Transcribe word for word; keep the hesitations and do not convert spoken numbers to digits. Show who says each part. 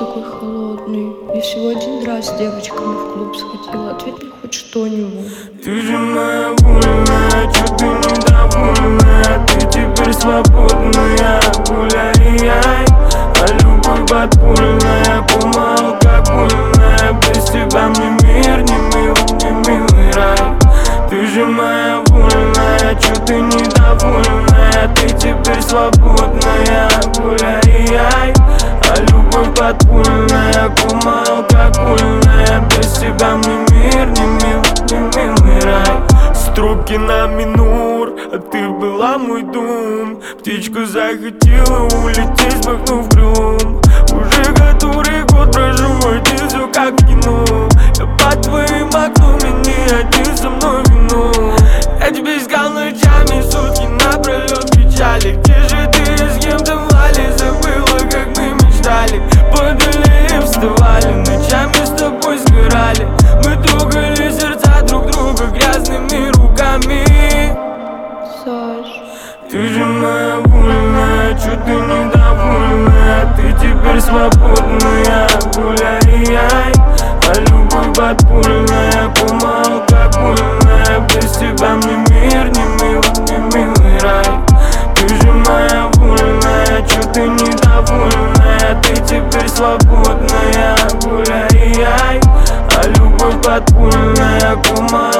Speaker 1: такой холодный? Я всего один раз с девочками в клуб сходила. Ответь мне хоть что-нибудь.
Speaker 2: Ты же моя вольная, чё ты недовольная? Ты теперь свободная, гуляй. А любовь подпольная, кома алкогольная. Без тебя мне мир не мил, не милый рай. Ты же моя вольная, чё ты недовольная? Ты теперь свободная, гуляй. А любовь подпольная, кома алкогольная. Без тебя мне мир не мил, не милый рай. Строки на минор, а ты была мой дом. Птичка захотела улететь, смахнув крылом. Уже который год проживает, и всё как в кино. Я под твоим окном, и не один со мной вино. Я тебя искал ночами, сутки напролёт кричали. Где же ты, с кем ты в лале? Забыла, как мы мечтали. Падали и вставали, ночами с тобой сгорали. Мы трогали сердца друг друга грязными руками.
Speaker 1: Саш,
Speaker 2: ты же моя вольная, чё ты недовольная? Ты теперь свободная, гуляй. А любовь подпольная, кома алкогольная. Без тебя мне мир не мил, не милый рай. Ты же моя вольная, чё ты недовольная? Ты теперь свободная, гуляй. А любовь подпольная, кома